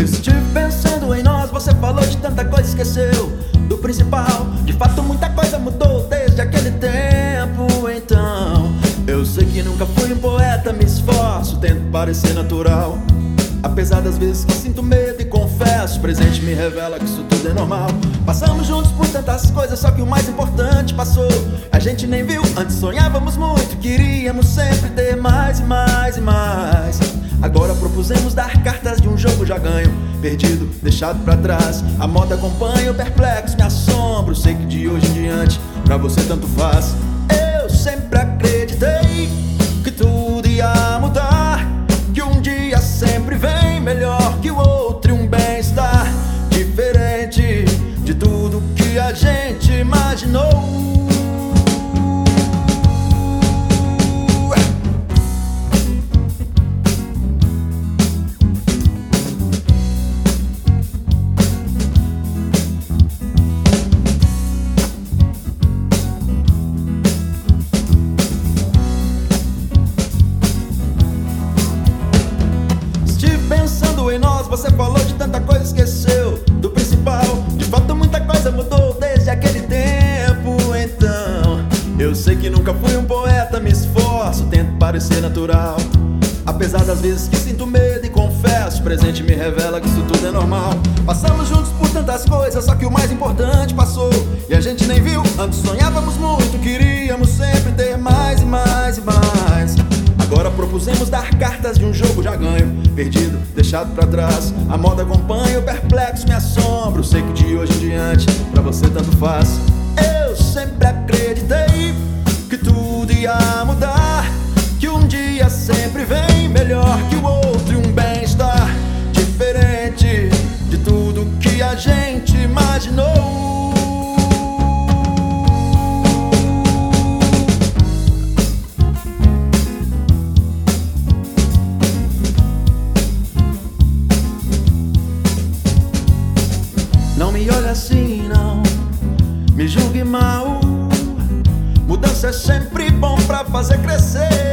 Estive pensando em nós, você falou de tanta coisa, esqueceu do principal. De fato muita coisa mudou desde aquele tempo. Então eu sei que nunca fui um poeta, me esforço, tento parecer natural. Apesar das vezes que sinto medo e confesso, o presente me revela que isso tudo é normal. Passamos juntos por tantas coisas, só que o mais importante passou, a gente nem viu. Antes sonhávamos muito, queríamos sempre ter mais e mais e mais. Agora propusemos dar cartas de um jogo já ganho, perdido, deixado pra trás. A moda acompanha, eu perplexo, me assombro. Sei que de hoje em diante pra você tanto faz. Eu sempre acreditei que tudo ia mudar, que um dia sempre vem melhor que o outro e um bem-estar diferente de tudo que a gente imaginou. Pensando em nós, você falou de tanta coisa, esqueceu do principal. De fato muita coisa mudou desde aquele tempo. Então eu sei que nunca fui um poeta, me esforço, tento parecer natural. Apesar das vezes que sinto medo e confesso, o presente me revela que isso tudo é normal. Passamos juntos por tantas coisas, só que o mais importante passou e a gente nem viu. Antes sonhávamos muito, queríamos sempre ter mais e mais e mais. Agora propusemos dar cartas de um jogo já ganho, perdido, deixado pra trás. A moda acompanha, eu perplexo, me assombro. Sei que de hoje em diante pra você tanto faz. Eu sempre acreditei que tudo ia mudar, que um dia sempre vem melhor que o outro e um bem-estar diferente de tudo que a gente imaginou. Não me olhe assim, não me julgue mal. Mudança é sempre bom pra fazer crescer.